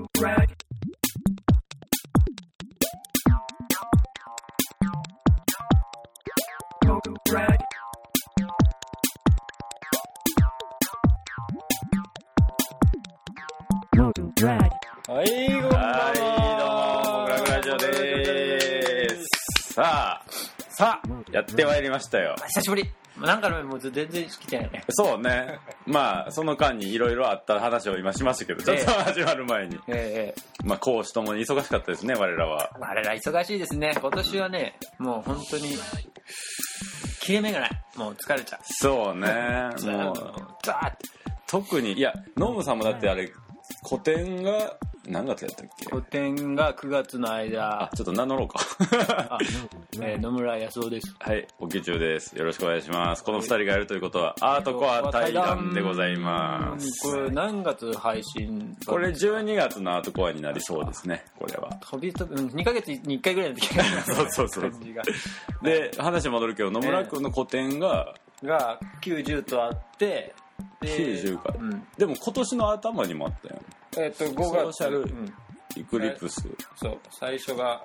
はい、どうもモグラグラジオでーす。さあやってまいりましたよ。 久しぶり。なんかもう全然来てないよね。 そうね。まあその間にいろいろあった話を今しましたけど、ちょっと始まる前に、まあ講師ともに忙しかったですね、我らは。 我ら忙しいですね。今年はね、もう本当に切れ目がない。もう疲れちゃう。 そうね。もうザーって。 特にいやノムさんもだってあれ個展が何月やったっけ？ 個展が9月の間。 ちょっと名乗ろうか。 野村康夫です。 はい、おきちゅうです。よろしくお願いします。この2人がやるということはアートコア対談でございます。 これ何月配信？ これ12月のアートコアになりそうですね。これは 2ヶ月に1回ぐらいの時がそうで話戻るけど野村君の個展が 90とあって 90か、でも今年の頭にもあったよ。 5月ソーシャルイクリプス、 そう最初が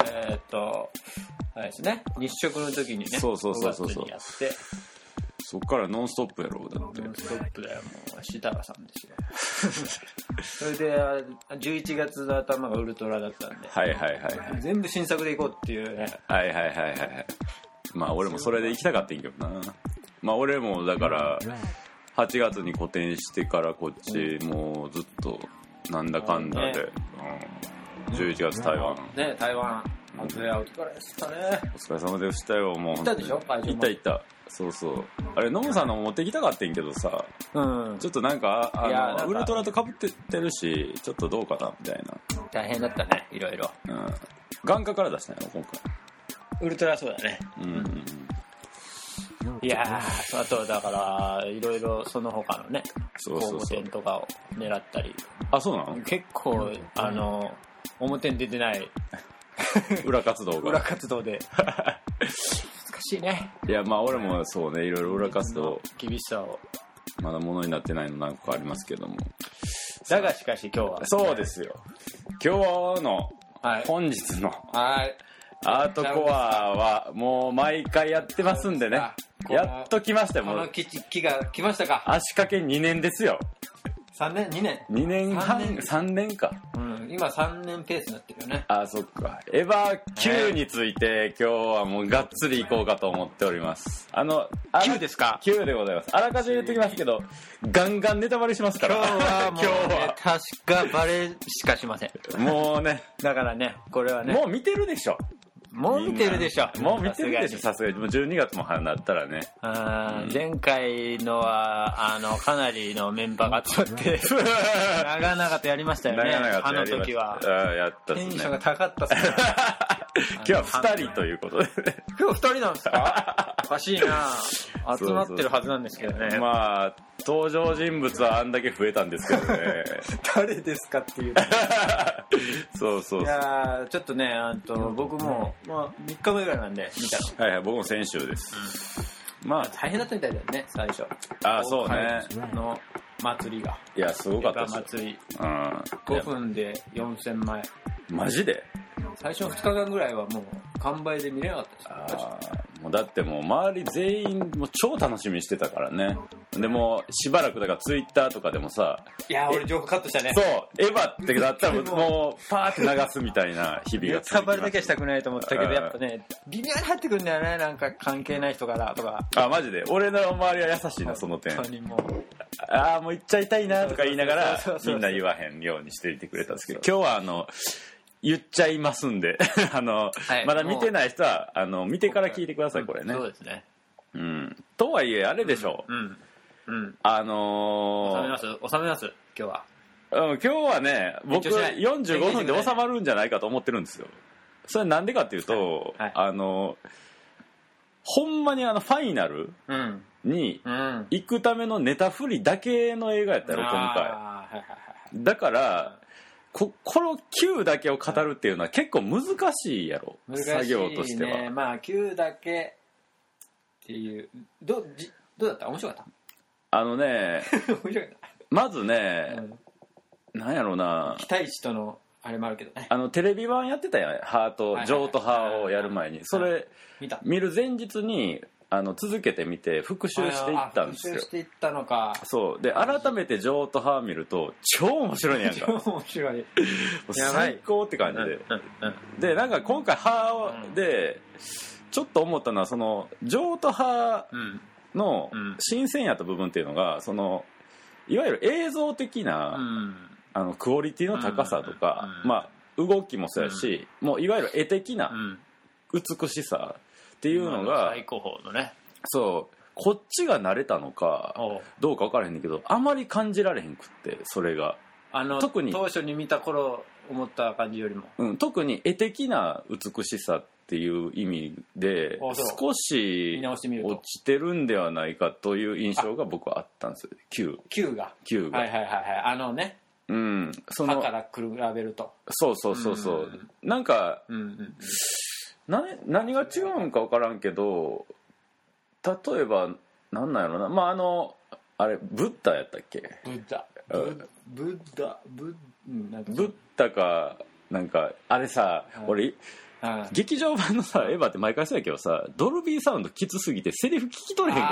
あれですね、日食の時にね、 そう 5月にやって、 そっからノンストップやろう。だってノンストップだよ、もう設楽さんですよ。それで11月の頭がウルトラだったんで、全部新作でいこうっていうね。 まあ俺もそれで行きたかったんけどな。まあ俺もだから8月に個展してからこっちもうずっとなんだかんだで、11月台湾ね、台湾お疲れでしたね。 お疲れ様でしたよ。もう行ったでしょ、会場も。 行った。そうあれノムさんのも持ってきたかってんけどさ、ちょっとなんかウルトラと被ってるしちょっとどうかなみたいな。 大変だったね、いろいろ。 眼科から出したんやろ今回。 ウルトラそうだね。いやー、あとだからいろいろその他のね、公募展とかを狙ったり。 あ、そうなの？ 結構表に出てない裏活動で難しいね。 いやまあ俺もそうね、いろいろ裏活動厳しさをまだ物になってないの何個かありますけども、 だがしかし今日はそうですよ、今日の本日のアートコアはもう毎回やってますんでね、やっと来ましたよ。 この木が来ましたか。 足掛け2年ですよ。 3年 2年半3年か、 今3年ペースになってるよね。 あ、そっか。エヴァ Q について今日はもうがっつりいこうかと思っております。 Q ですか。 Q でございます。あらかじめ言っておきますけどガンガンネタバレしますから。 今日はもう確かバレしかしません。 もうね、 だからね、これはね、 もう見てるでしょ。 もう見てるでしょ。 もう見てるでしょ、さすがに。もう12月もなったらね。 前回のはかなりのメンバーが集まって長々とやりましたよね。あの時はやったっすね。 テンションが高かったっすね。 今日は2人ということで。 今日2人なんですか。おかしいな。集まってるはずなんですけどね。 まあ登場人物はあんだけ増えたんですけどね。 誰ですかっていう。 そう。 いやちょっとね、僕も3日目ぐらいなんで見たの。 はい、僕も先週です。まあ大変だったみたいだよね、最初。 そうね。 の祭りが。 いやすごかったです。 祭り。5分で4000枚。 マジで？ 最初の2日間ぐらいはもう完売で見れなかったですよ。 もうだってもう周り全員もう超楽しみにしてたからね。でもしばらくだからツイッターとかでもさ、 いや俺情報カットしたね。 そうエヴァってなったらもうパーって流すみたいな日々が続きます。 ネタバレだけはしたくないと思ったけど、やっぱね微妙に入ってくるんだよね、なんか関係ない人からとか。 マジで俺の周りは優しいな、その点。 本当にもうもう言っちゃいたいなとか言いながらみんな言わへんようにしていてくれたんですけど、今日は言っちゃいますんでまだ見てない人は見てから聞いてください、これね。 そうですね。 とはいえあれでしょ。 収めます今日は。 今日はね、僕45分で収まるんじゃないかと思ってるんですよ。それなんでかっていうと、ほんまにファイナルに行くためのネタ振りだけの映画やったよ今回。だからこの Q だけを語るっていうのは結構難しいやろ、作業としては。 まあ Q だけっていう。どうだった？面白かった？ 面白かった。まずね、 なんやろうな、 期待値とのあれもあるけどね、 テレビ版やってたやん、ハート、ジョーとハーをやる前に、それ見る前日に続けてみて復習していったんですよ。 復習していったのか。 そうで、改めてジョーとハー見ると超面白いんやんか。 超面白い、 最高って感じで、でなんか今回ハーでちょっと思ったのは、そのジョーとハーの新鮮やった部分っていうのが、そのいわゆる映像的な、クオリティの高さとか、まあ動きもそうやし、もういわゆる絵的な美しさっていうのが、 最高峰のね、 そうこっちが慣れたのかどうか分からへんねんけど、あまり感じられへんくって、それが特に当初に見た頃思った感じよりも、 特に絵的な美しさっていう意味で少し落ちてるんではないかという印象が僕はあったんですよ。 9がはいはいはいね、その歯から比べると、 そう、なんか、何が違うんか分からんけど、例えばなんなんやろな、まああれブッダやったっけ、 ブッダかなんか、あれさ、俺劇場版のさエヴァって毎回そうやけどさ、ドルビーサウンドきつすぎてセリフ聞き取れへんから、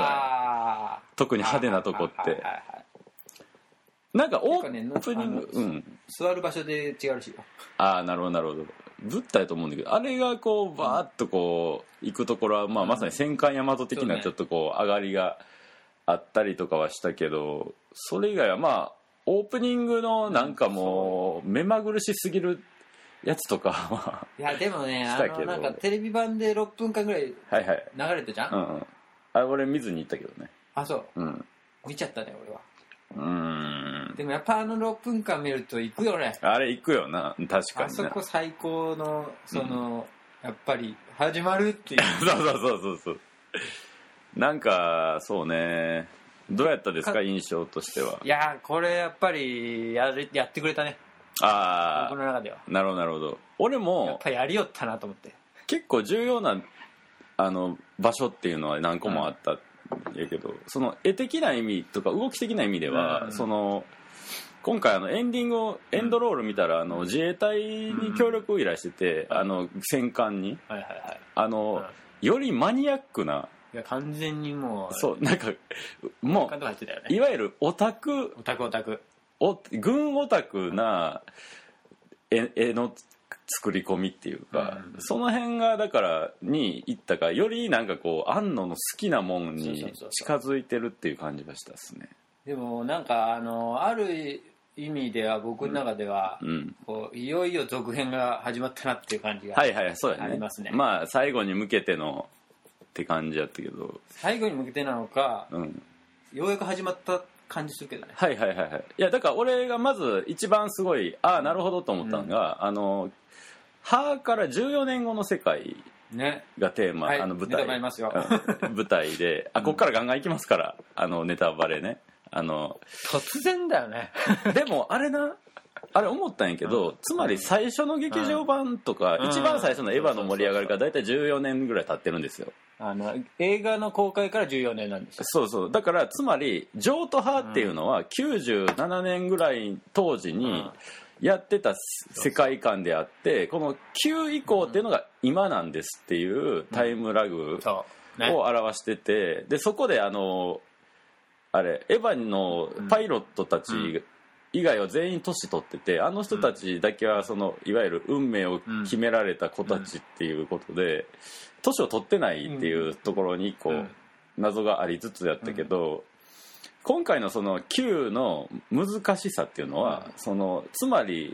特に派手なとこって、なんかオープニング、 座る場所で違うらしいよ。 なるほどなるほど。ブッダやと思うんだけど、あれがこうバーッとこう行くところは、まさに戦艦大和的なちょっとこう上がりがあったりとかはしたけど、それ以外はまあオープニングのなんかもう目まぐるしすぎるやつとかはいやでもね、なんかテレビ版で6分間ぐらい流れてじゃん、 あれ俺見ずに行ったけどね。 そう、見ちゃったね俺は。でもやっぱ6分間見ると行くよね。 あれ行くよな、確かに。 あそこ最高のやっぱり始まるっていうそうなんかそうね、どうやったですか印象としては。 いやこれやっぱりやってくれたね、僕の中では。 なるほど。俺もやっぱりやりよったなと思って、 結構重要な場所っていうのは何個もあったんやけど、その絵的な意味とか動き的な意味では、その今回エンドロール見たら自衛隊に協力を依頼してて、戦艦に、よりマニアックな、 いや完全にもうそうなんかもういわゆるオタク軍オタクな絵の作り込みっていうか、その辺がだからに行ったか、よりなんかこう庵野の好きなもんに近づいてるっていう感じがしたですね。 でもなんかある意味では僕の中では、こういよいよ続編が始まったなっていう感じがありますね。 まあ最後に向けてのって感じやったけど、 最後に向けてなのか、ようやく始まった感じするけどね。 いやだから俺がまず一番すごいなるほどと思ったのが、ハから14年後の世界がテーマ、舞台で、ここからガンガンいきますから、ネタバレね。 突然だよね。 でもあれ思ったんやけど、つまり最初の劇場版とか、一番最初のエヴァの盛り上がりがだいたい14年ぐらい経ってるんですよ。 映画の公開から14年なんですよ。 そうだからつまりジョート派っていうのは97年ぐらい当時にやってた世界観であって、この9以降っていうのが今なんですっていうタイムラグを表してて、でそこであれエヴァのパイロットたち以外は全員年取ってて、あの人たちだけはそのいわゆる運命を決められた子たちっていうことで年を取ってないっていうところにこう謎がありつつやったけど、今回のその Q の難しさっていうのは、そのつまり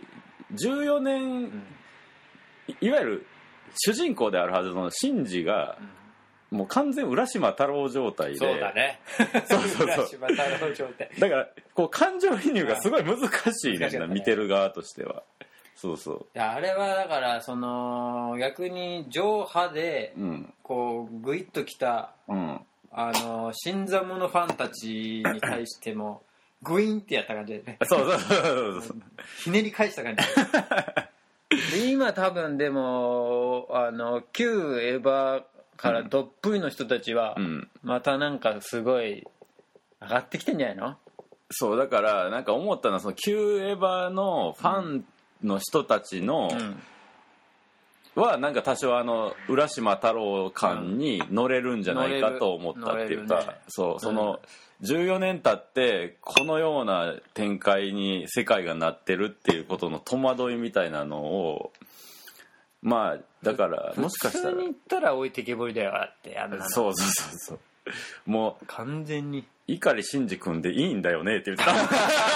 14年、いわゆる主人公であるはずのシンジがもう完全浦島太郎状態で、 そうだね、浦島太郎状態だからこう感情移入がすごい難しいねんな、見てる側としては。そういやあれはだからその逆に上派でこうグイッときた、新参者ファンたちに対してもグインってやった感じでね。 そうひねり返した感じで今多分でも旧エヴァからどっぷりの人たちはまたなんかすごい上がってきてんじゃないの？ そうだからなんか思ったのはその旧エヴァのファンの人たちの、はなんか多少浦島太郎感に乗れるんじゃないかと思ったっていうか、ね、そうその14年経ってこのような展開に世界がなってるっていうことの戸惑いみたいなのをまあだからもしかしたら普通に言ったら置いてけぼりだよってそうもう完全に碇シンジ君でいいんだよねって言ってた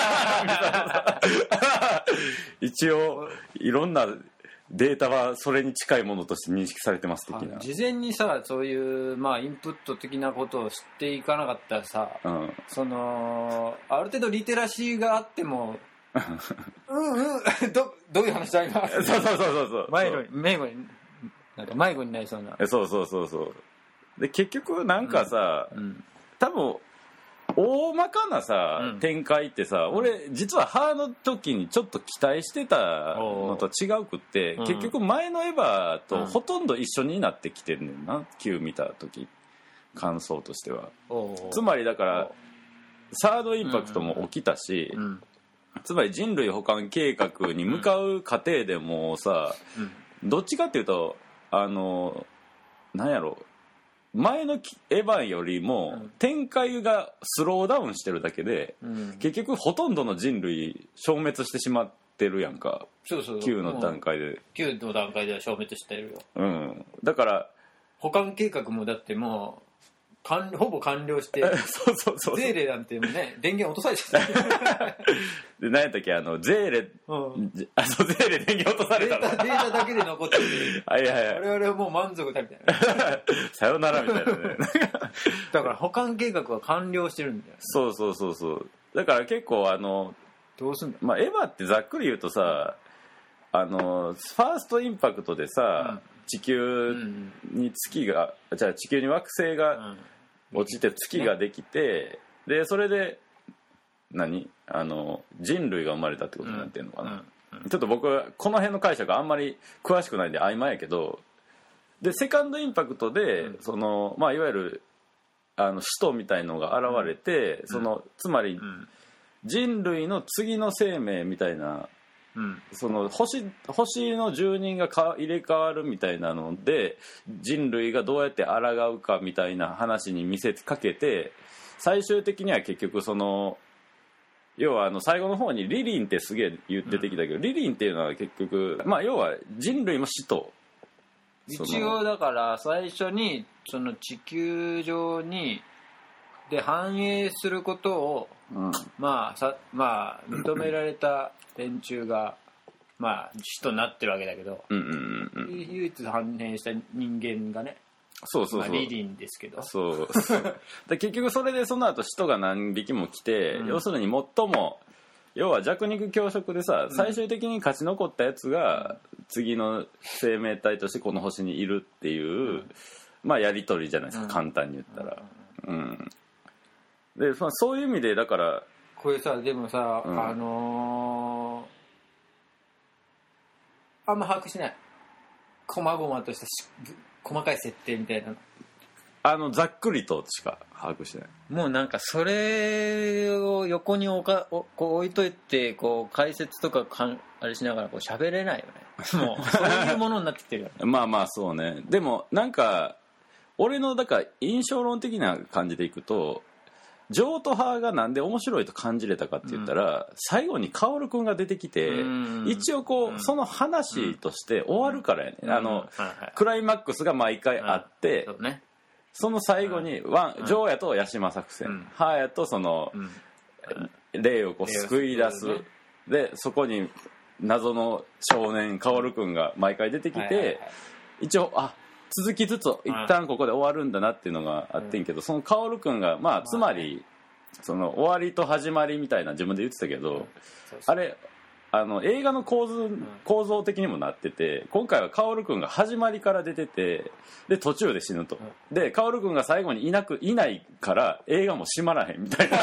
一応いろんなデータはそれに近いものとして認識されてます的な。 事前にさそういう、まあ、インプット的なことを知っていかなかったらさ、そのある程度リテラシーがあってもどういう話だ今そう迷子になりそうなそうで結局なんかさ、多分大まかなさ、展開ってさ俺実は歯の時にちょっと期待してたのとは違うくって、結局前のエヴァとほとんど一緒になってきてるねんな、Q 見た時感想としては。つまりだからサードインパクトも起きたし、つまり人類補完計画に向かう過程でもさ、どっちかっていうとなんやろ前のエヴァンよりも展開がスローダウンしてるだけで、結局ほとんどの人類消滅してしまってるやんか。9の段階で 9の段階では消滅してるよ。だから補完計画もだってもうほぼ完了してそうゼーレなんてね電源落とされちゃったで何やったっけゼーレ、ゼーレ電源落とされたデータだけで残ってる我々はもう満足だみたいなさよならみたいなねだから補完計画は完了してるんだよ、ね、 そうだから結構どうすんだ、 まあ、エヴァってざっくり言うとさファーストインパクトでさ、地球に地球に惑星が落ちて月ができて、でそれで人類が生まれたってことになってるのかな、ちょっと僕はこの辺の解釈あんまり詳しくないんで曖昧やけど、でセカンドインパクトでその、まあ、いわゆる使徒みたいのが現れて、つまり人類の次の生命みたいな、その星の住人が入れ替わるみたいなので人類がどうやって抗うかみたいな話に見せかけて、最終的には結局要は最後の方にリリンってすげえ言っててきたけど、リリンっていうのは結局、まあ、要は人類も使徒一応だから最初にその地球上にで反映することを、まあ認められた連中がまあ使徒になってるわけだけど、唯一反映した人間がね、まあ、リリンですけどで結局それでその後使徒が何匹も来て、要するに最も要は弱肉強食でさ、最終的に勝ち残ったやつが次の生命体としてこの星にいるっていう、まあやり取りじゃないですか、簡単に言ったら。でそういう意味でだからこれさでもさ、あんま把握しない細々とした細かい設定みたいなざっくりとしか把握してない。 もうなんかそれを横にこう置いといてこう解説とかあれしながらこう喋れないよねもうそういうものになってきてるよねまあそうね。でもなんか俺のだから印象論的な感じでいくと、譲渡派がなんで面白いと感じれたかって言ったら、最後に薫君が出てきて、一応こう、その話として終わるからやね、クライマックスが毎回あって、その最後にジョーヤとヤシマ作戦、ハーヤとその、霊をこう救い出す、でそこに謎の少年薫君が毎回出てきて、一応続きつつ一旦ここで終わるんだなっていうのがあってんけど、その薫君がまあつまりその終わりと始まりみたいな自分で言ってたけど、あれ映画の構造的にもなってて、今回は薫君が始まりから出てて、で途中で死ぬと、で薫君が最後にいないから映画も閉まらへんみたいな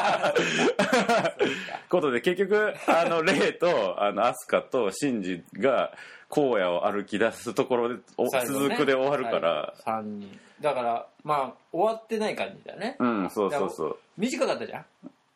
ことで、結局レイとアスカとシンジが荒野を歩き出すところで続くで終わるから、 3人だからまあ終わってない感じだね。 そう短かったじゃん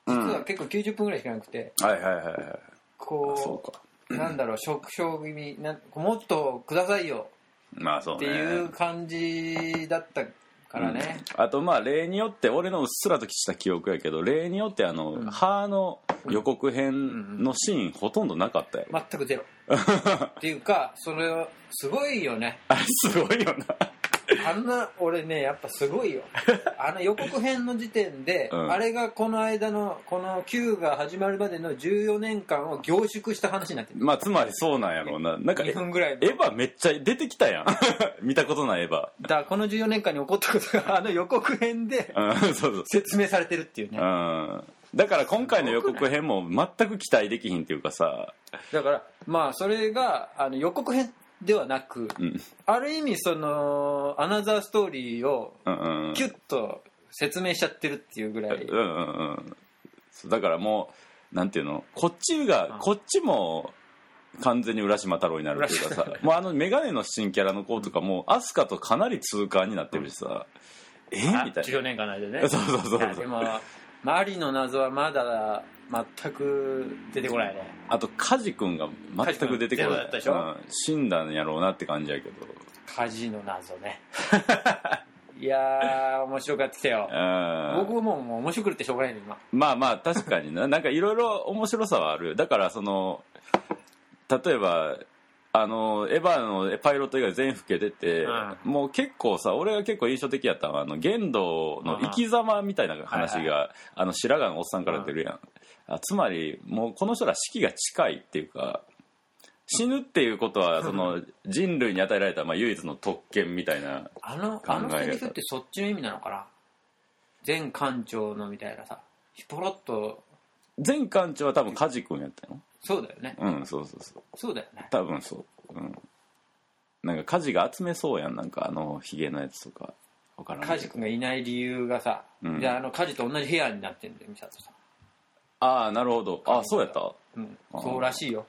実は結構90分ぐらいしかなくて、 はいはいはいはい、 こう、そうか、なんだろう、食傷気味もっとくださいよ、 まあそうね、 っていう感じだったからね、 あとまあ例によって俺のうっすらとした記憶やけど、例によって歯の予告編のシーンほとんどなかったよ、 全くゼロっていうか、それはすごいよね。 すごいよな俺ね、やっぱすごいよ。予告編の時点で、あれがこの間のこの Q が始まるまでの14年間を凝縮した話になってる。 まあつまりそうなんやろうな。なんか 2分ぐらいエヴァめっちゃ出てきたやん見たことないエヴァだから、この14年間に起こったことが予告編で説明されてるっていうね。 だから今回の予告編も全く期待できひんっていうかさ、 だからまあそれが予告編ではなく、ある意味そのアナザーストーリーをキュッと説明しちゃってるっていうぐらい、 だからもうなんていうの、こっちも完全に浦島太郎になるっていうかさもうメガネの新キャラの子とかもアスカとかなり痛感になってるしさ、みたいな 14年間の間でね。そうでもマリの謎はまだ全く出てこないね。 あとカジ君が全く出てこない。死んだんやろうなって感じやけど。 カジの謎ねいやー面白かってきたよ。僕もう面白くってしょうがないね今。 まあまあ確かになんかいろいろ面白さはある。だから例えばエヴァのパイロット以外全部老けてて、もう結構さ、俺が結構印象的やったのは玄道の生き様みたいな話が白髪のおっさんから出るやん。つまりもうこの人ら死期が近いっていうか、死ぬっていうことは人類に与えられた唯一の特権みたいな考えセリフってそっちの意味なのかな。前艦長のみたいなさ、ポロッと。 前艦長は多分梶君やったの。 そうだよね。そうだよね。 多分そう。なんか梶が集めそうやん、なんかヒゲのやつとか。わからん。 梶君がいない理由がさ、で梶と同じ部屋になってんだよ、ミサトさん。 ああ、なるほど。あ、そうやった。 そうらしいよ。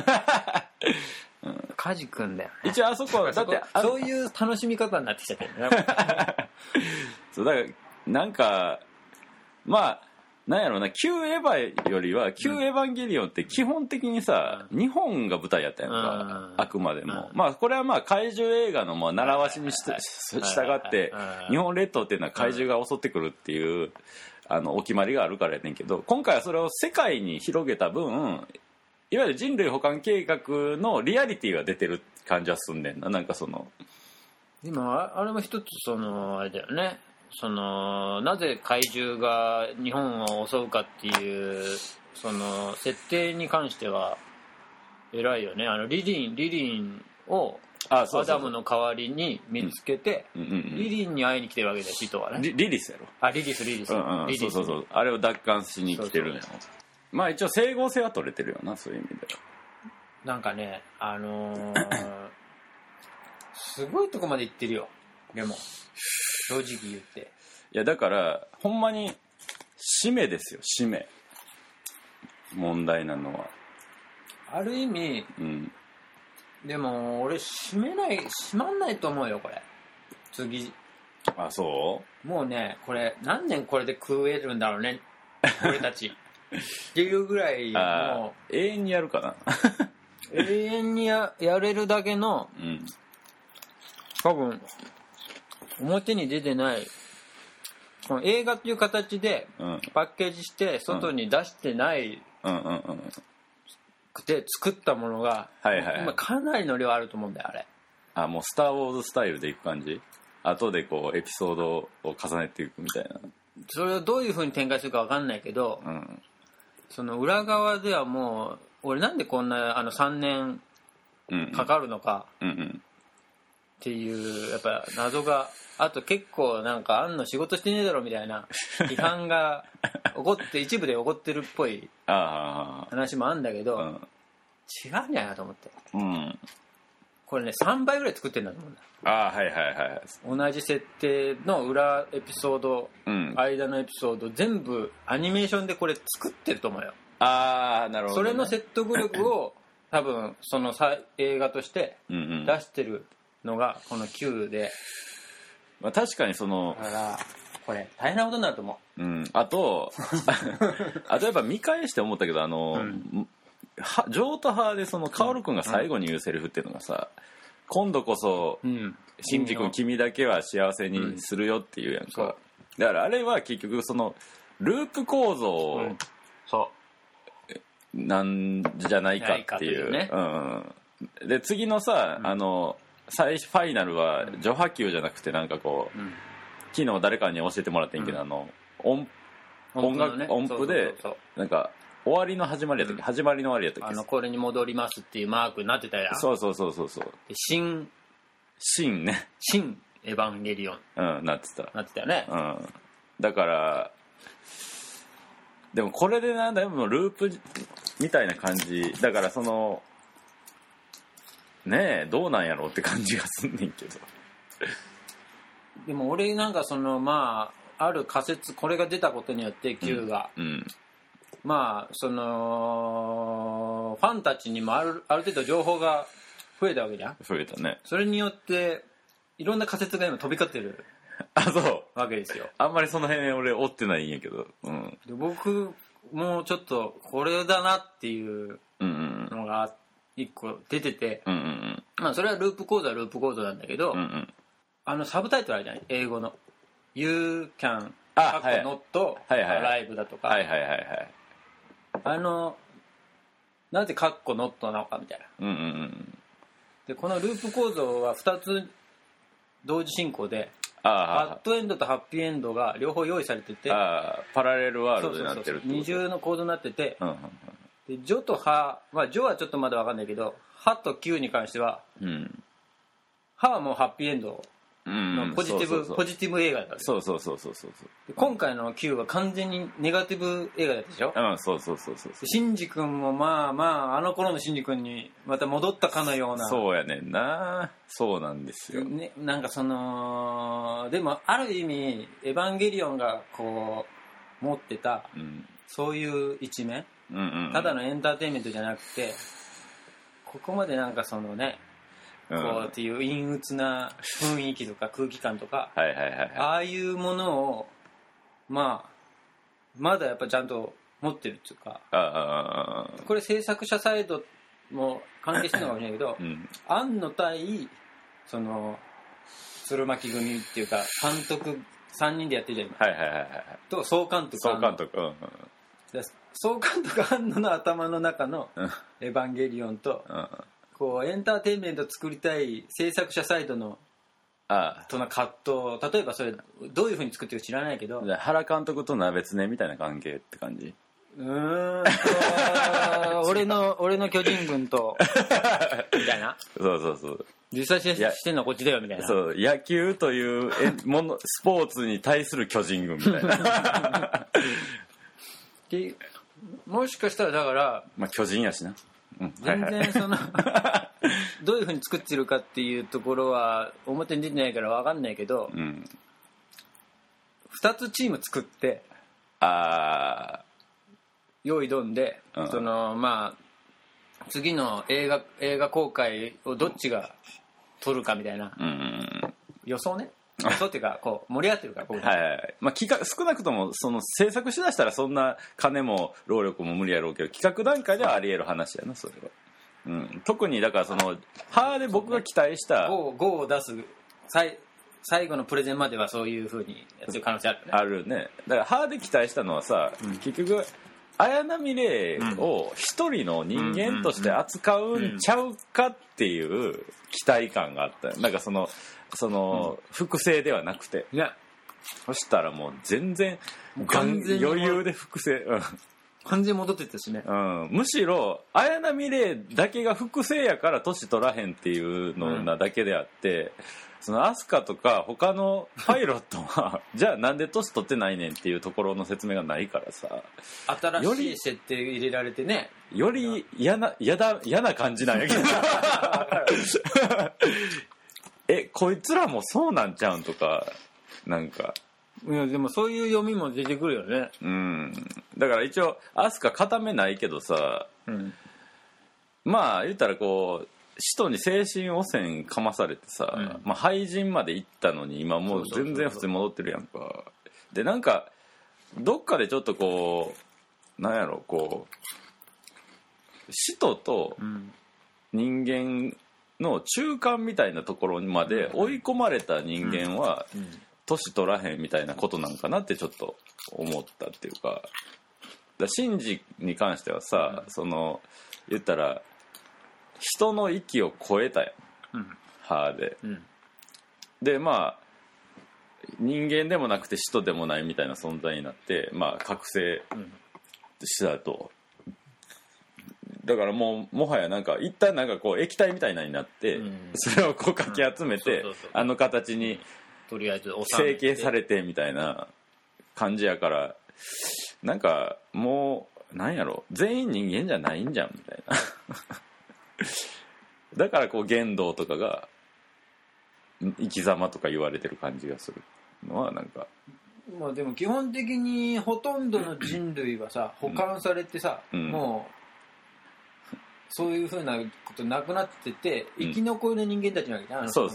梶君だよ、ね。 一応あそこだってそういう楽しみ方になってきちゃってるね。 そうだからなんかまあなんやろうな、旧エヴァよりは旧エヴァンゲリオンって基本的にさ、日本が舞台やったやんか、あくまでも。まあこれはまあ怪獣映画の習わしに従って日本列島っていうのは怪獣が襲ってくるっていうお決まりがあるからやねんけど、今回はそれを世界に広げた分、いわゆる人類補完計画のリアリティが出てる感じはすんねんな。なんか今あれも一つあれだよね、なぜ怪獣が日本を襲うかっていう設定に関しては偉いよね。リリンをアダムの代わりに見つけて、リリンに会いに来てるわけだよ、人はね。 リリスやろ。 リリス、 そうあれを奪還しに来てるんやろ。まあ一応整合性は取れてるよな、そういう意味では。 なんかね、すごいとこまで行ってるよ。でも正直言って、 いやだからほんまに使命ですよ、使命。問題なのはある意味、でも俺閉まんないと思うよこれ次。 あ、そう？ もうね、これ何年これで食えるんだろうね俺たちっていうぐらい、もう永遠にやるかな永遠に やれるだけの、多分表に出てないこの映画っていう形でパッケージして外に出してないくて作ったものが今かなりの量あると思うんだよ、あれ。 あ、もうスター・ウォーズスタイルでいく感じ。後でこうエピソードを重ねていくみたいな。 それをどういう風に展開するか分かんないけど、その裏側ではもう俺なんでこんな3年かかるのかっていうやっぱ謎が、あと結構なんか仕事してねえだろみたいな批判が一部で起こってるっぽい話もあるんだけど、違うんじゃないかと思って、これね3倍ぐらい作ってるんだと思うんだ。同じ設定の裏エピソード、間のエピソード全部アニメーションでこれ作ってると思うよ。 なるほど、ね、 それの説得力を多分映画として出してるのがこの Q で、 確かにだからここれ大変なことになると思う。あとやっぱ見返して思ったけど譲渡派でその薫君が最後に言うセリフっていうのがさ、今度こそシンジ君君だけは幸せにするよっていうやんか。だからあれは結局そのループ構造なんじゃないかっていう。で次のさ、ファイナルは序波球じゃなくてなんかこう、昨日誰かに教えてもらってんけど、音符でなんか終わりの始まりやったっけ、始まりの終わりやったっけ、 これに戻りますっていうマークになってたやん。 そう新ね、 新エヴァンゲリオンなってたよね。 だからでもこれでなんだよ、もうループみたいな感じだから、そのねえどうなんやろうって感じがすんねんけど。 でも俺なんかそのある仮説、これが出たことによって Q が、そのファンたちにもある程度情報が増えたわけじゃん。 増えたね。 それによっていろんな仮説が今飛び交ってるわけですよ。 あんまりその辺俺追ってないんやけど、 で僕もちょっとこれだなっていうのが一個出てて、それはループ構造はループ構造なんだけど、サブタイトルあるじゃない、英語の You can not alive だとか、なぜカッコノットなのかみたいな、でこのループ構造は2つ同時進行で、バッドエンドとハッピーエンドが両方用意されてて、 パラレルワールドになってるってこと。 二重の構造になってて、でジョとハ、ジョはちょっとまだ分かんないけど、ハと Q に関しては、ハはもうハッピーエンドのポジティブ映画だった。 そう今回の Q は完全にネガティブ映画だったでしょ。シンジ君もあの頃のシンジ君にまた戻ったかのような。 そうやねんな。そうなんですよ、 ね、なんかそのでもある意味エヴァンゲリオンがこう持ってた、そういう一面、ただのエンターテインメントじゃなくて、ここまでなんかそのね、こうっていう陰鬱な雰囲気とか空気感とか、ああいうものをまだやっぱちゃんと持ってるっていうか、これ制作者サイドも関係してるのかもしれないけど、庵野対その鶴巻組っていうか監督3人でやってるじゃないですか、と総監督庵野の頭の中のエヴァンゲリオンと、こうエンターテインメント作りたい制作者サイドのとの葛藤、例えばそれどういう風に作ってるか知らないけど、 原監督と鍋つねみたいな関係って感じ。 俺の巨人軍とみたいな。 そう実際してんのはこっちだよみたいな。 そう、野球というスポーツに対する巨人軍みたいな。 でもしかしたらだから巨人やしな、 全然そのどういう風に作ってるかっていうところは表に出てないから分かんないけど、2つチーム作って用意どんで、その次の映画公開をどっちが撮るかみたいな、予想ね、予想っていうかこう盛り上がってるから僕企画少なくともその制作しだしたらそんな金も労力も無理やろうけど、企画段階ではあり得る話やなそれは。特にだからそのハーで僕が期待した 5を出す最後のプレゼンまではそういう風にやってる可能性あるね。 あるね。だからハーで期待したのはさ、結局綾波レイを一人の人間として扱うんちゃうかっていう期待感があった。なんかその複製ではなくて、そしたらもう全然余裕で複製、 完全に戻ってったしね、 むしろ綾波レイだけが複製やから年取らへんっていうのなだけであって、そのアスカとか他のパイロットはじゃあなんで年取ってないねんっていうところの説明がないからさ、 新しい設定入れられてね、 より嫌な感じなんやけどこいつらもそうなんちゃうんとか、なんかいやでもそういう読みも出てくるよね。 だから一応アスカ固めないけどさ、言ったらこう使徒に精神汚染かまされてさ、廃人まで行ったのに今もう全然普通に戻ってるやんか。 でなんかどっかでちょっとこうなんやろこう使徒と人間の中間みたいなところまで追い込まれた人間は年取らへんみたいなことなんかなってちょっと思ったっていうか、シンジに関してはさ、その言ったら人の域を超えたやん、歯で、でまあ人間でもなくて使徒でもないみたいな存在になって、まあ覚醒したと、だからもはやなんか一旦なんかこう液体みたいなになって、それをこうかき集めて、あの形にとりあえず成形されてみたいな感じやから、なんかもうなんやろ全員人間じゃないんじゃんみたいなだからこう言動とかが生き様とか言われてる感じがするのはなんか、 まあでも基本的にほとんどの人類はさ保管されてさ、もうそういうふうなことなくなってて、生き残りの人間たちなわけじゃん。 そう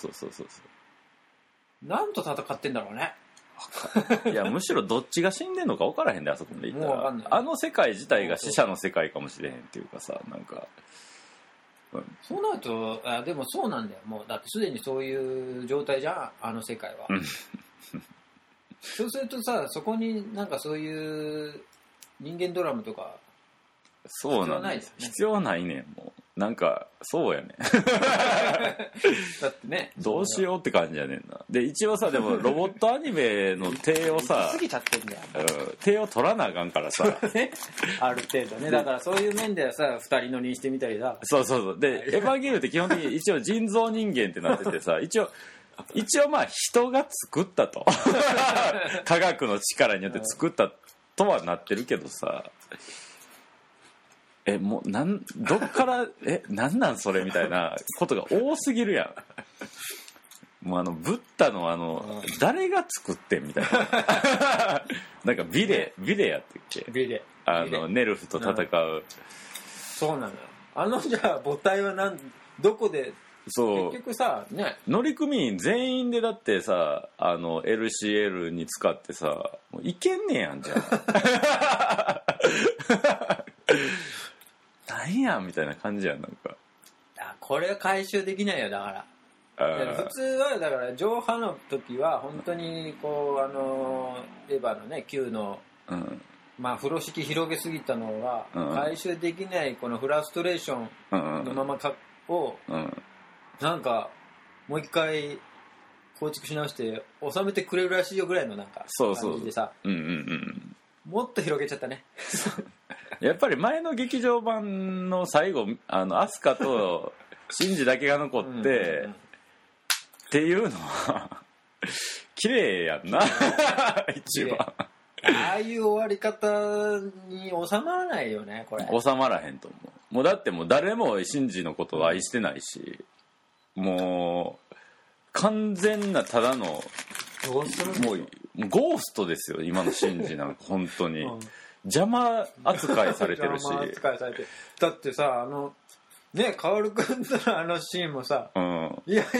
なんと戦ってんだろうね。 いやむしろどっちが死んでんのか分からへんで、あそこまで行ったらあの世界自体が死者の世界かもしれへんっていうかさ、なんか、 そうなるとでもそうなんだよ。もうだってすでにそういう状態じゃん、あの世界は。そうするとさ、そこになんかそういう人間ドラマとかそうなんです、必要ないねん。もうなんかそうやねだってねどうしようって感じやねんな。で一応さ、でもロボットアニメの手をさ過ぎちゃってんだよ、 手を取らなあかんからさある程度ね。だからそういう面ではさ2人乗りにしてみたりさ、 そうでエヴァンゲリオンって基本的に一応人造人間ってなっててさ一応まあ人が作ったと科学の力によって作ったとはなってるけどさ、もうどっからなんなんそれみたいなことが多すぎるやん。もうブッダの誰が作ってんみたいななんかビレやってっけ、 ビレネルフと戦う、 そうなのよ。じゃあ母体はどこで、そう結局さね、 乗組員全員でだってさLCL に使ってさもういけんねやんじゃあなんやみたいな感じやん。なんかこれは回収できないよ。だから普通はだから上波の時は本当にこうエヴァのね Q の、まあ風呂敷広げすぎたのは、回収できないこのフラストレーションのままを、なんかもう一回構築し直して収めてくれるらしいよぐらいのなんか感じでさ、もっと広げちゃったねやっぱり前の劇場版の最後アスカとシンジだけが残ってっていうのは綺麗やんな一番ああいう終わり方に収まらないよね。これ収まらへんと思う。もうだってもう誰もシンジのことを愛してないし、もう完全なただのもうゴーストですよ今のシンジなんか本当に、邪魔扱いされてるしだってさね、薫君とのシーンもさ、いや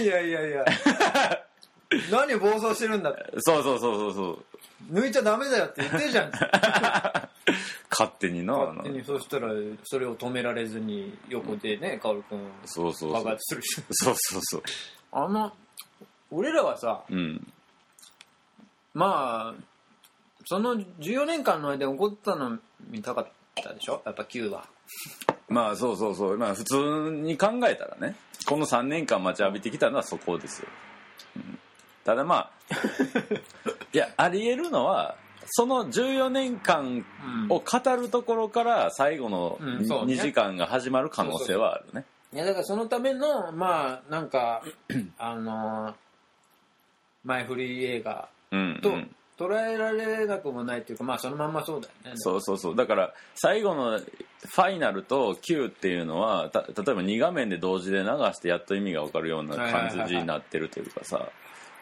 何暴走してるんだって。 そう抜いちゃダメだよって言ってるじゃん勝手にそしたらそれを止められずに横でね、薫君爆発するし、 そう俺らはさ、まあその14年間の間に起こったの見たかったでしょ、やっぱ Q は。 まあそうまあ普通に考えたらね、この3年間待ちわびてきたのはそこですよ、ただまあいやありえるのはその14年間を語るところから最後の2時間が始まる可能性はあるね。 いやだからそのためのまあなんか前振り映画と捉えられなくもないっていうか、まあそのまんまそうだよね。 そうだから最後のファイナルと Q っていうのは例えば2画面で同時で流してやっと意味が分かるような感じになってるというかさ、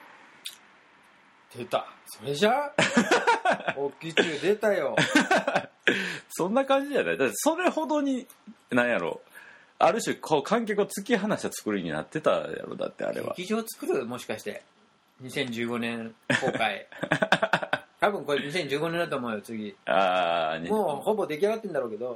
出たそれじゃ大きい中出たよそんな感じじゃない。だってそれほどになんやろある種こう観客を突き放した作りになってたやろ。だってあれは劇場作るもしかして2015年公開多分これ2015年だと思うよ次。もうほぼ出来上がってんだろうけど、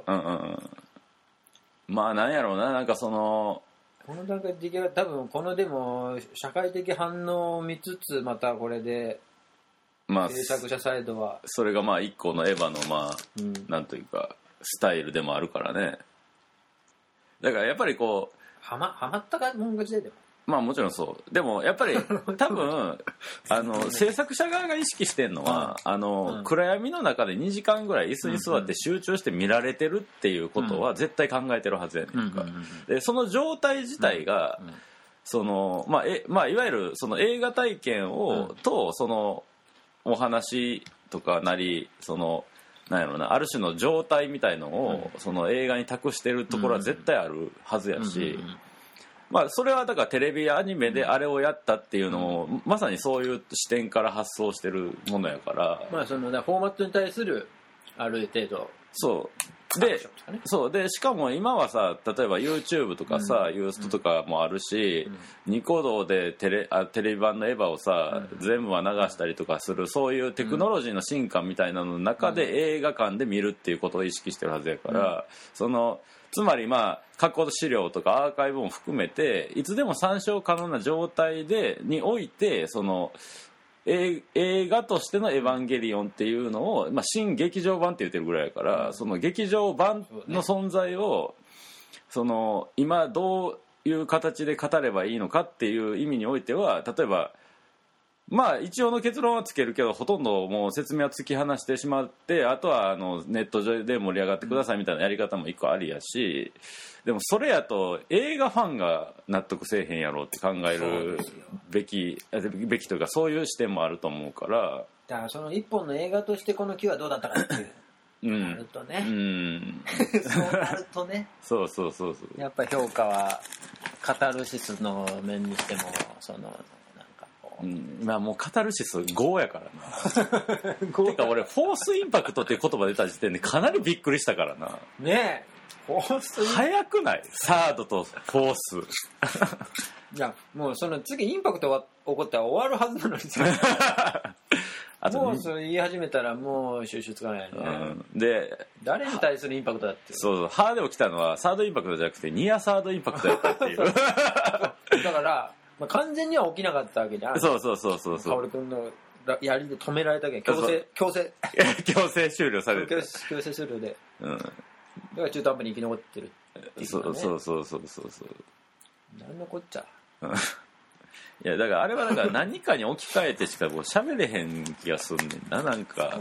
まあなんやろうな、なんかそのこの段階で出来上がって、多分このでも社会的反応を見つつ、またこれで制作者サイドはそれがまあ一個のエヴァのまあ、なんというかスタイルでもあるからね。だからやっぱりこうはまったかもん勝ちでもまあもちろんそう。でもやっぱり多分制作者側が意識してるのは、暗闇の中で2時間ぐらい椅子に座って集中して見られてるっていうことは絶対考えてるはずやねんか。でその状態自体が、そのまあいわゆるその映画体験を、とそのお話とかなりそのなんやろな、ある種の状態みたいのを、その映画に託してるところは絶対あるはずやし。まあ、それはだからテレビアニメであれをやったっていうのも、まさにそういう視点から発想してるものやから、 まあそのフォーマットに対するある程度そうでしかも今はさ、例えば YouTube とかさ、ユーストとかもあるし、ニコ動でテレビ版のエヴァをさ、全部は流したりとかする、そういうテクノロジーの進化みたいなのの中で映画館で見るっていうことを意識してるはずやから、そのつまりまあ過去資料とかアーカイブも含めていつでも参照可能な状態において、その映画としてのエヴァンゲリオンっていうのを、まあ、新劇場版って言ってるぐらいやから、その劇場版の存在をその今どういう形で語ればいいのかっていう意味においては、例えばまあ一応の結論はつけるけど、ほとんどもう説明は突き放してしまって、あとはネット上で盛り上がってくださいみたいなやり方も一個ありやし、でもそれやと映画ファンが納得せえへんやろって考えるべきというか、そういう視点もあると思うから、 だからその一本の映画としてこの9はどうだったかっていうなるとね、そうなるとねそうやっぱ評価はカタルシスの面にしてもそのまあもうカタルシス5やからなてか俺フォースインパクトっていう言葉出た時点でかなりびっくりしたからな。 ねえ、フォース早くない？サードとフォースいやもうその次インパクトが起こったら終わるはずなのにあともうそれ言い始めたらもう収集つかないよね、で誰に対するインパクトだって。 そうハーでも来たのはサードインパクトじゃなくてニアサードインパクトだったっていうだからまあ、完全には起きなかったわけじゃん。そう薫君の槍で止められたけど強制終了されて強制終了で、だから中途半端に生き残ってるっていうかね。そう何のこっちゃいやだからあれはだから何かに置き換えてしかもう喋れへん気がすんねんな、なんか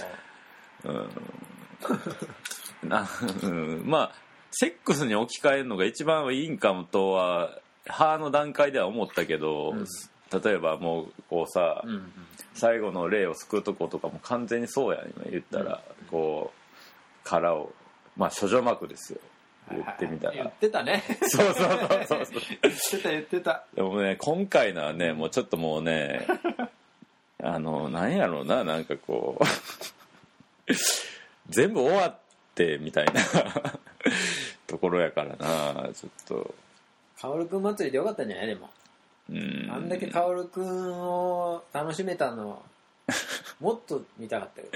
まあセックスに置き換えるのが一番いいんかもとは歯の段階では思ったけど、例えばもうこうさ、最後の霊を救うとことかも完全にそうやん、今言ったら、こう殻をまあ処女膜ですよ、言ってみたら言ってたねそう言ってたでもね今回のはねもうちょっともうねなんやろうな、なんかこう全部終わってみたいなところやからな、ちょっと薫君祭りでよかったんじゃない？でもあんだけ薫君を楽しめたのもっと見たかったよ。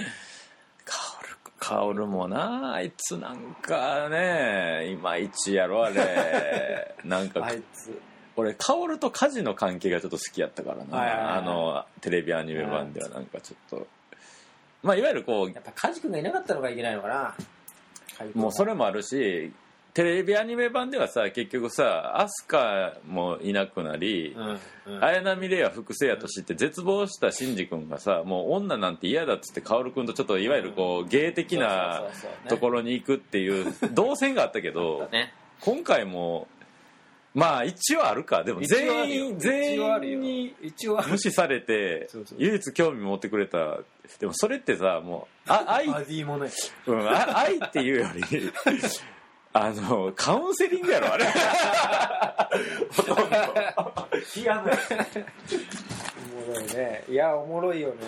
薫もな、あいつなんかねいまいちやろあれなんかあいつ俺薫と梶の関係がちょっと好きやったからな、テレビアニメ版ではなんかちょっとまあいわゆるこうやっぱ梶君がいなかったのがいけないのかな。 もうそれもあるし、テレビアニメ版ではさ結局さアスカもいなくなり、綾波レイは複製やと知って絶望したシンジ君がさ、もう女なんて嫌だっつって薫君とちょっといわゆるこう芸的なところに行くっていう動線があったけど今回もまあ一応あるか、でも全員に無視されて唯一興味持ってくれた。でもそれってさもう愛っていうよりカウンセリングやろあれほとんど気がないおもろいね。いやおもろいよね。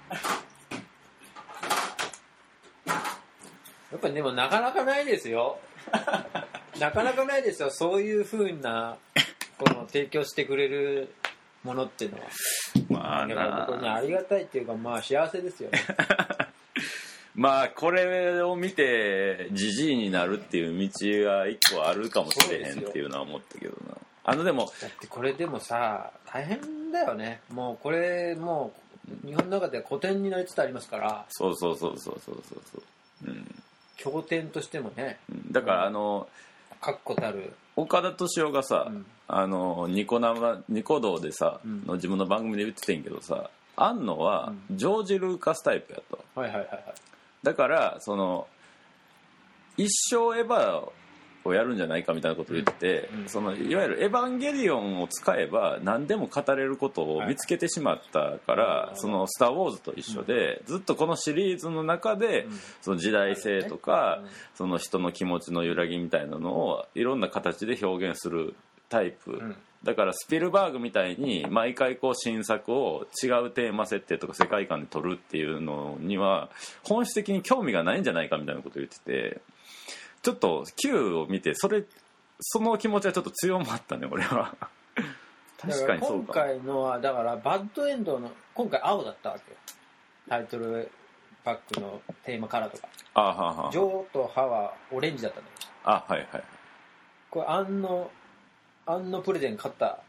やっぱりでもなかなかないですよなかなかないですよ、そういう風なこの提供してくれるものっていうのはまあな僕にありがたいっていうかまあ幸せですよねまあこれを見てジジイになるっていう道が一個あるかもしれへんっていうのは思ったけどな。でもだってこれでもさ大変だよね。もうこれもう日本の中では古典になりつつありますから。 そう、うん、 経典としてもね、 だから確固たる岡田斗司夫がさ、ニコ動でさ、の自分の番組で言っててんけどさ、庵野はジョージ・ルーカスタイプやと、だからその一生エヴァをやるんじゃないかみたいなことを言ってて、そのいわゆるエヴァンゲリオンを使えば何でも語れることを見つけてしまったから、そのスター・ウォーズと一緒で、ずっとこのシリーズの中でその時代性とか、その人の気持ちの揺らぎみたいなのをいろんな形で表現するタイプ、だからスピルバーグみたいに毎回こう新作を違うテーマ設定とか世界観で撮るっていうのには本質的に興味がないんじゃないかみたいなことを言ってて、ちょっと Q を見てその気持ちはちょっと強まったね俺は確かにそうか。 今回のはだからバッドエンドの今回青だったわけよ、タイトルパックのテーマカラーとか。ジョーとハはオレンジだったんだけど、これアンのプレゼン勝った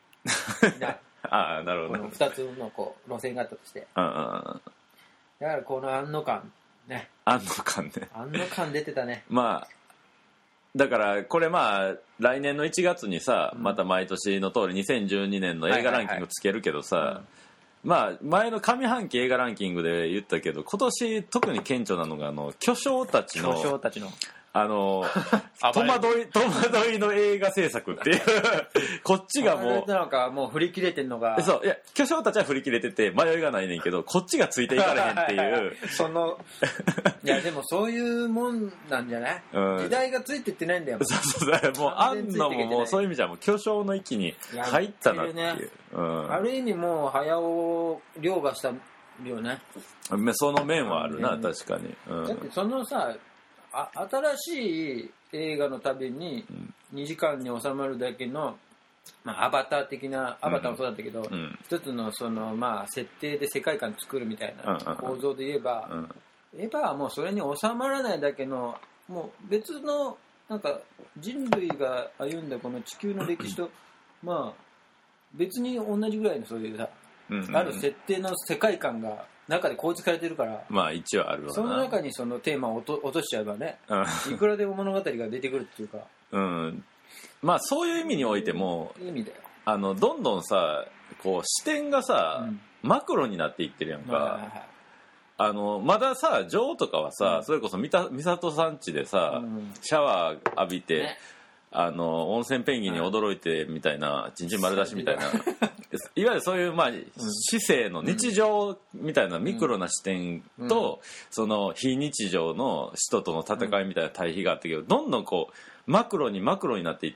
なるほど、 この2つのこう路線があったとして、だからこのアンの感ね、 アンの感出てたね。 まあだからこれまあ来年の1月にさ、また毎年の通り2012年の映画ランキングつけるけどさ、まあ前の上半期映画ランキングで言ったけど今年特に顕著なのが巨匠たちの戸惑いの映画制作っていうこっちがもうなんかもう振り切れてんのが、 そういや巨匠たちは振り切れてて迷いがないねんけどこっちがついていかれへんっていういやでもそういうもんなんじゃない、時代がついてってないんだよ。 そうもう庵野ももうそういう意味じゃもう巨匠の域に入ったなっていう、 ある意味もう早尾凌駕したよね。 その面はあるな、確かに、 だってそのさ新しい映画のたびに2時間に収まるだけの、アバター的なアバターもそうだったけど、一つのその設定で世界観作るみたいな構造で言えば、エヴァはもうそれに収まらないだけのもう別のなんか人類が歩んだこの地球の歴史と別に同じぐらいのそういうさ、ある設定の世界観が中で構築されてるから、 一応あるわな。 その中にそのテーマを落としちゃえばね、いくらでも物語が出てくるっていうか、 そういう意味においてもいい意味だよ。どんどんさこう視点がさ、マクロになっていってるやんか。まださ女王とかはさ、それこそ美里さん家でさ、シャワー浴びて、温泉ペンギンに驚いてみたいな、ちんちん丸出しみたいな、いわゆるそういう市政の日常みたいなミクロな視点と、その非日常の人との戦いみたいな対比があったけど、どんどんこうマクロになっていって、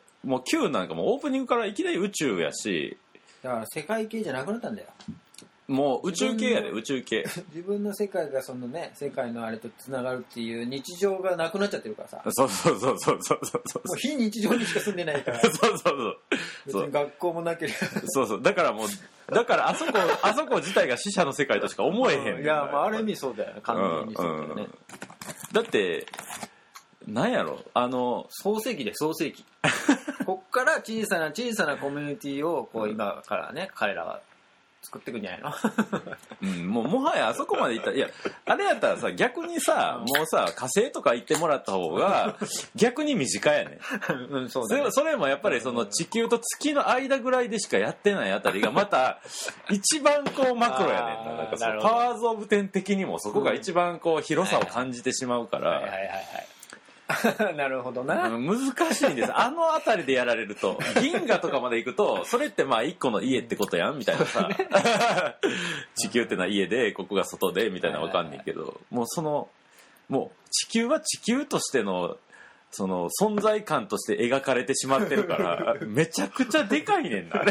もう Q なんかもうオープニングからいきなり宇宙やし、 だから世界系じゃなくなったんだよ。 もう宇宙系やで、宇宙系。 自分の世界がそのね、世界のあれとつながるっていう日常がなくなっちゃってるからさ。 そうもう非日常にしか住んでないから。別に学校もなければ。 だからあそこ自体が死者の世界としか思えへんねん。 いや、ある意味そうだよね、完全にそうだよね。 だってなんやろ、 創世紀で創世紀。こっから小さなコミュニティをこう今からね、彼らは作っていくんじゃないの？ もはやあそこまでいったら、いやあれやったらさ、逆にさ、もうさ火星とか行ってもらった方が逆に身近やねそうだね。 それもやっぱりその地球と月の間ぐらいでしかやってないあたりがまた一番こうマクロやねんな。なんかそのパワーズ・オブ・テン的にもそこが一番こう広さを感じてしまうから。 なるほどな。 難しいんです。あの辺りでやられると、銀河とかまで行くと、それって一個の家ってことやんみたいなさ。地球ってのは家で、ここが外でみたいなわかんないけど、もう地球は地球としてのその存在感として描かれてしまってるからめちゃくちゃでかいねんな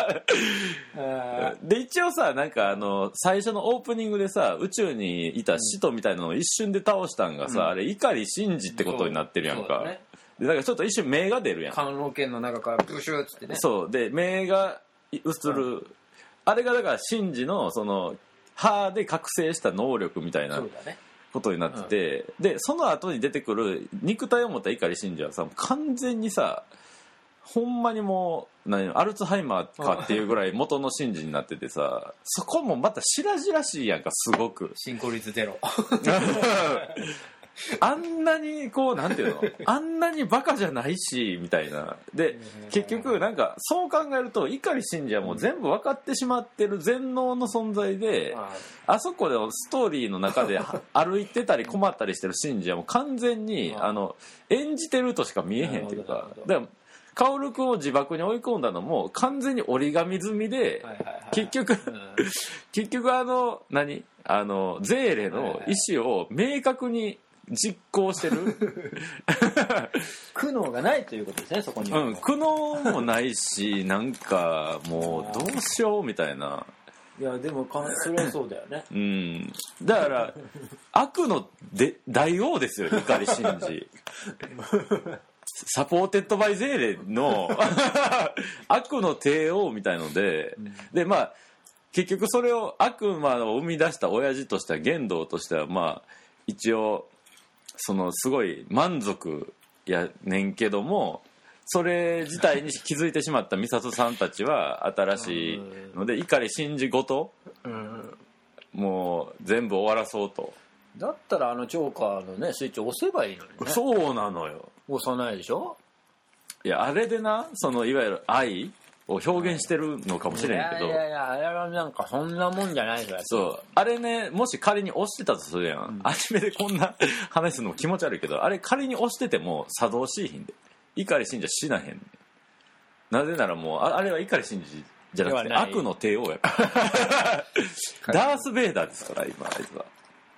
で一応さ、なんか最初のオープニングでさ、宇宙にいた使徒みたいなのを一瞬で倒したんがさ、あれ碇シンジってことになってるやんか。でだからちょっと一瞬目が出るやん。 棺桶の中からブシューっつってね。 そうで目が映る、あれがだからシンジのその歯で覚醒した能力みたいなことになってて、でその後に出てくる肉体を持った碇シンジはさ、完全にさ、ほんまにもうアルツハイマーかっていうぐらい元のシンジになっててさ、そこもまた白々しいやんか、すごく進行率ゼロあんなにこうなんていうのあんなにバカじゃないしみたいな。で結局なんかそう考えると碇シンジはもう全部分かってしまってる全能の存在で、あそこでストーリーの中で歩いてたり困ったりしてるシンジはもう完全に演じてるとしか見えへんっていうか、だから薫君を自爆に追い込んだのも完全に折り紙済みで、結局ゼーレの意思を明確に実行してる苦悩がないということですね、そこには。 苦悩もないし、なんかもうどうしようみたいな。 いやでもそれはそうだよね。 だから悪の大王ですよ、碇シンジサポーテッドバイゼーレの悪の帝王みたいので、でまあ結局それを悪魔を生み出した親父としては、玄道としてはまあ一応そのすごい満足やねんけども、それ自体に気づいてしまった美里さんたちは新しいので碇シンジごともう全部終わらそうと。 だったらジョーカーのねスイッチ押せばいいのにね。 そうなのよ。 押さないでしょ。 いやあれでな、そのいわゆる愛を表現してるのかもしれんけど、 いやあれはなんかそんなもんじゃないですよ。 そうあれね、もし仮に押してたとするやん、アニメでこんな話するのも気持ち悪いけど、あれ仮に押してても作動しいひんで、碇シンジはしなへんねん。なぜならもうあれは碇シンジじゃなくて悪の帝王やからダース・ベイダーですから今あいつは。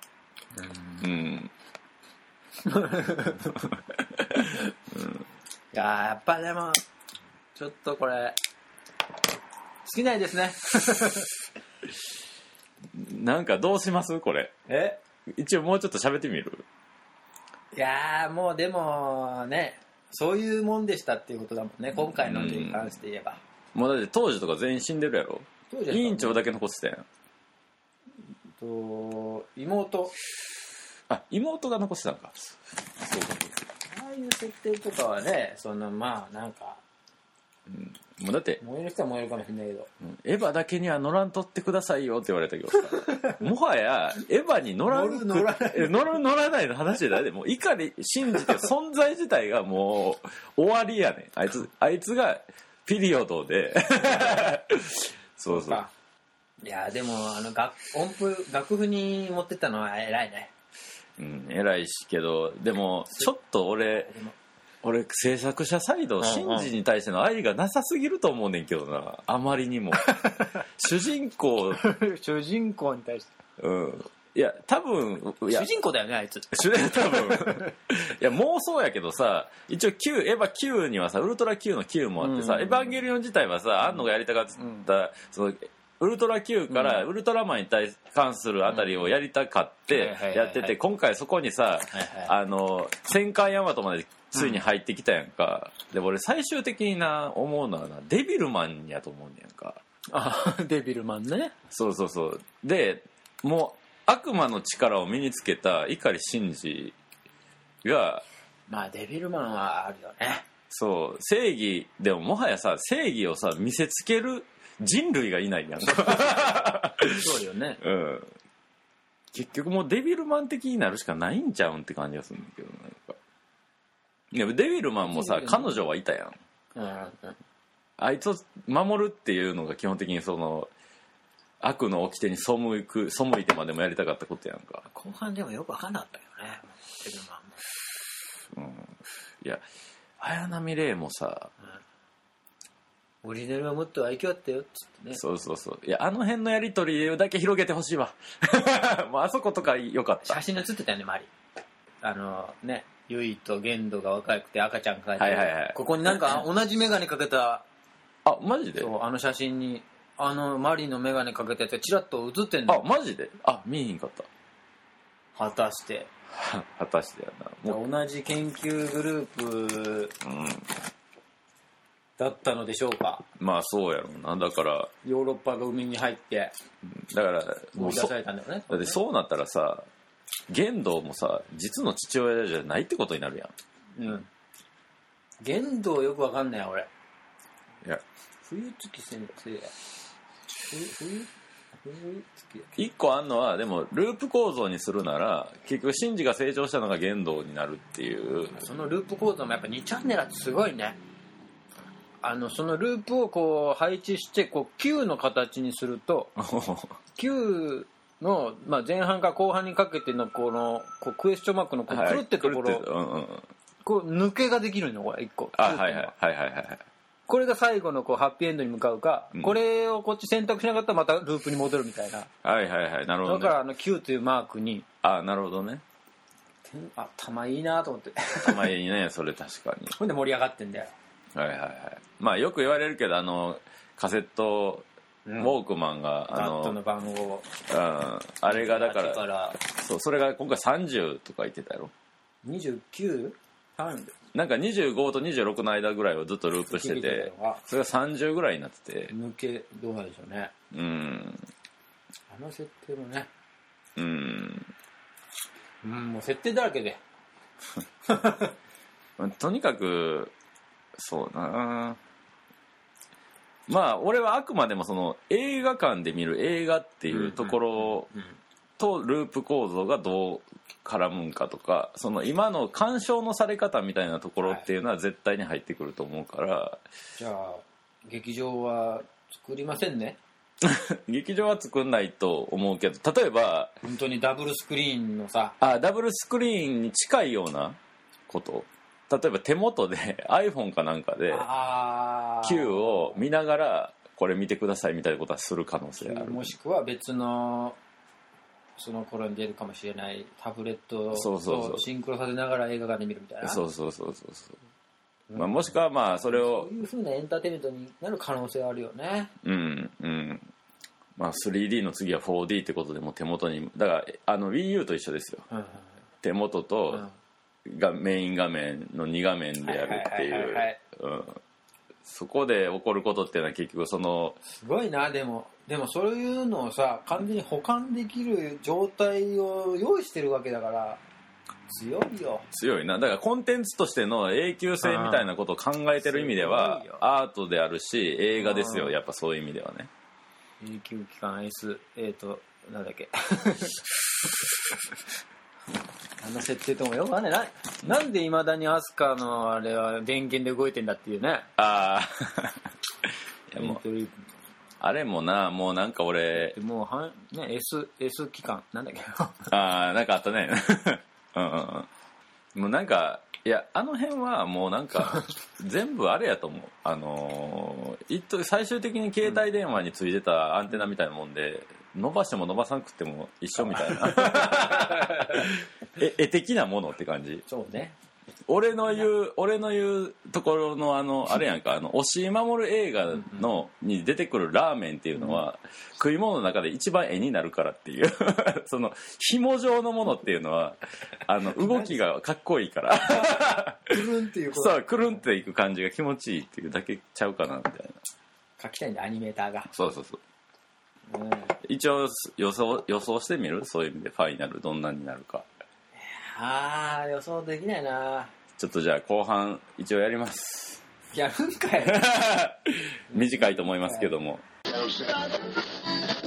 いややっぱでもちょっとこれ尽きないですねなんかどうしますこれ。一応もうちょっと喋ってみる。 いやもうでもね、そういうもんでしたっていうことだもんね、今回のに関して言えば。 もうだって当時とか全員死んでるやろ。委員長だけ残ってたやん。 妹が残してたのか。そうか。 ああいう設定とかはね、まあなんか、 もうだって燃える人は燃えるかもしれないけど、 エヴァだけには乗らんとってくださいよって言われたけどさもはやエヴァに乗らないの話じゃないで、もう碇シンジって存在自体がもう終わりやねん。あいつがピリオドでそうそう。 いやでも楽譜に持ってったのは偉いね。 偉いしけど、でもちょっと俺制作者サイドシンジに対しての愛がなさすぎると思うねんけどな、あまりにも主人公に対していや多分主人公だよねあいつ多分いや妄想やけどさ、一応エヴァ Q にはさウルトラ Q の Q もあってさ、エヴァンゲリオン自体はさ安野がやりたかった、そのウルトラ Q からウルトラマンに関するあたりをやりたかってやってて、今回そこにさ戦艦ヤマトまでついに入ってきたやんか。で俺最終的に思うのはデビルマンやと思うねやんか。 デビルマンね。 そうでもう悪魔の力を身につけた碇シンジが、 まあデビルマンはあるよね。 そう正義でももはやさ正義をさ見せつける人類がいないやんかそうよね。 結局もうデビルマン的になるしかないんちゃうんって感じがするんだけど、なんかでもデビルマンもさ彼女はいたやん。あいつを守るっていうのが基本的にその悪の掟に背いてまでもやりたかったことやんか。 後半でもよく分かんなかったよねデビルマンも。 いや綾波レイもさ、 オリジナルはもっと愛嬌あったよっつってね。 そういやあの辺のやり取りだけ広げてほしいわもうあそことかよかった。 写真写ってたよね周り。ねユイとゲンドが若くて赤ちゃん描いて、ここになんか同じ眼鏡かけたマジで。 そう写真にマリの眼鏡かけたやつがチラッと写ってんの。 マジで。見えへんかった。 果たしてやな。もう同じ研究グループだったのでしょうか。 まあそうやろうな。だからヨーロッパが海に入ってだからもう出されたんだよね。 だってそうなったらさ、玄道もさ実の父親じゃないってことになるやん。 うん。玄道よくわかんない俺。 いや冬月先生冬一個あんのはでもループ構造にするなら結局シンジが成長したのが玄道になるっていう。 そのループ構造もやっぱ2チャンネルってすごいね。そのループをこう配置してこう Q の形にするとQ の、まあ、前半から後半にかけてのこのこうクエスチョンマークのこうくるってところ、こう抜けができるのこれ1個。 はいはいはいはいはい。 これが最後のこうハッピーエンドに向かうか、これをこっち選択しなかったらまたループに戻るみたいな。 はいはいはい、なるほど、ね、 だからQ というマークに。 なるほどね。 頭いいなと思って。 頭いいねそれ確かに。 ほんで盛り上がってんだよ。 はいはいはい。まあよく言われるけどカセットウォークマンが、 バットの番号、 あれがだからそれが今回30とか言ってたやろ。 29？ なんか25と26の間ぐらいをずっとループしてて、それが30ぐらいになってて、 抜けどうなんでしょうね。設定もね、もう設定だらけでとにかくそうな。まあ俺はあくまでもその映画館で見る映画っていうところとループ構造がどう絡むんかとか、その今の鑑賞のされ方みたいなところっていうのは絶対に入ってくると思うから、 じゃあ劇場は作りませんね。 劇場は作んないと思うけど、例えば本当にダブルスクリーンのさ、 ダブルスクリーンに近いようなこと、例えば手元で iPhone かなんかで Q を見ながらこれ見てくださいみたいなことはする可能性ある。 もしくは別のその頃に出るかもしれないタブレットとシンクロさせながら映画館で見るみたいな。そう、まあ、もしくはまあそれをそういう風なエンターテインメントになる可能性はあるよね。 まあ 3D の次は 4D ってことでも手元に、だからWii U と一緒ですよ、手元とがメイン画面の2画面でやるっていう、そこで起こることっていうのは結局そのすごいな。でもそういうのをさ完全に保管できる状態を用意してるわけだから強いな。だからコンテンツとしての永久性みたいなことを考えてる意味ではアートであるし映画ですよ、やっぱそういう意味ではね。 永久期間 S なんだっけ設定ともよくわかんないな。なんでいまだにアスカのあれは電源で動いてんだっていうね。 いやもうあれもな、もうなんか俺もうね S 期間なんだっけなんかあったねもうなんかいや辺はもうなんか全部あれやと思う。最終的に携帯電話についてたアンテナみたいなもんで伸ばしても伸ばさなくても一緒みたいな絵的なものって感じ。 そうね。 俺の言うところのあれやんか、押井守映画に出てくるラーメンっていうのは、食い物の中で一番絵になるからっていうその紐状のものっていうのは動きがかっこいいからくるんっていうこと。 そう、くるんっていく感じが気持ちいいっていうだけちゃうかなみたいな。 書きたいんだアニメーターが。 そう、一応予想してみる。そういう意味でファイナルどんなになるか。 予想できないな。 ちょっとじゃあ後半一応やります。 やるんかい。 短いと思いますけども。